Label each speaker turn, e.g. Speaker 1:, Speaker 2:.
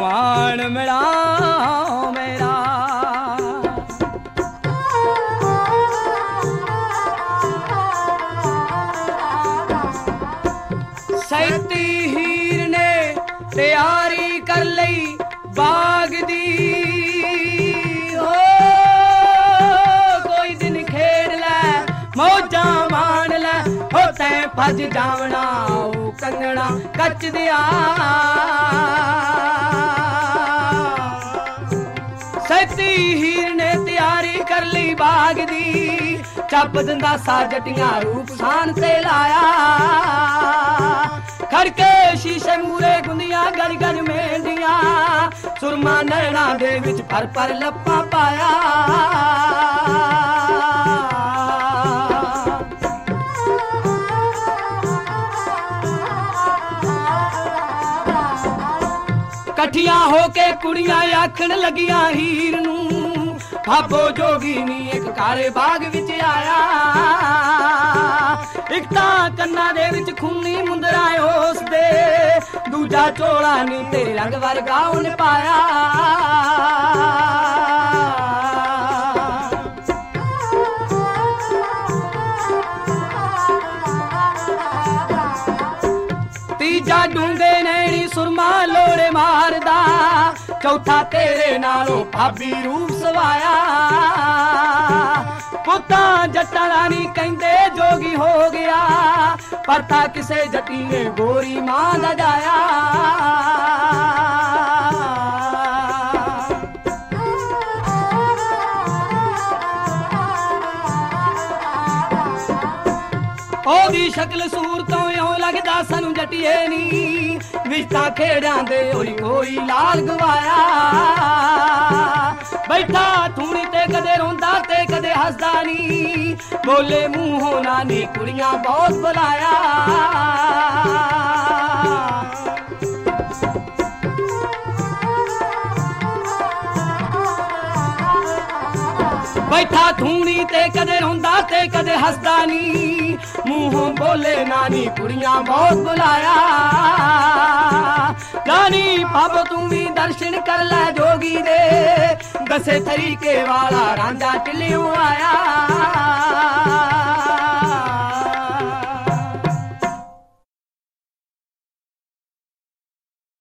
Speaker 1: भगवान मिला मेरा। सैती हीर ने तैयारी कर लई बाग दी, हो कोई दिन खेड़ लै मौजा मान लै, हो तैं भज जावना ओ कंगना कच दिया। सैती हीर ने तैयारी कर ली बाग दी, चप दिंदा सा जटियां रूप शान ते लाया। खड़के शीशे मूरे गुंदियां गड़ गड़ मेंदियां, सुरमा नैना दे विच भर भर लप्पा पाया। कठिया होके कुड़ियां आखण लगियां हीर नू, भाबो जोगी नी एक काले बाग विच आया। एक तां कन्ना दे विच खूनी मुंदरा उस दे, दूजा चोला नी तेरे रंग वर्गा उन पाया। तीजा डूंगे नैनी सुरमा लोड़े मारदा, चौथा तेरे नालों भाभी रूप सवाया। पुत्ता जट्टा रानी कहंदे जोगी हो गया, पर था किसे जटी ने गोरी मां दा जाया। ओदी शक्ल सूरतों इउं लगदा सानू जटिए नी, विचता खेड़ां दे होई कोई लाल गवाया। बैठा थूणी ते कदे रोंदा ते कदे हसदा नी, बोले मूंहों नानी कुड़ियां बहुत बुलाया। बैठा थूणी ते कदे रोंदा ते कदे हसदा नी, मूंहों बोले नानी कुड़ियां बहुत बुलाया। नानी पापो तू भी दर्शन कर लै जोगी दे, दसे तरीके वाला रांझा टिलियों आया।